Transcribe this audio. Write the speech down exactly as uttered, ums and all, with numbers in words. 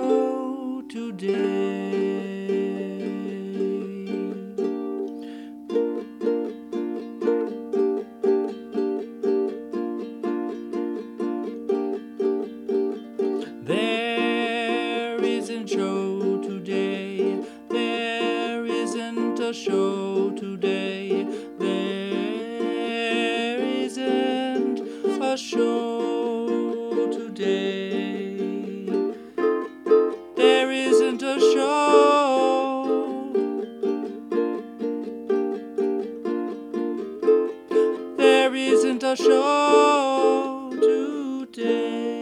show today. There isn't show today. There isn't a show today. There isn't a show today. There isn't a show. There isn't a show today.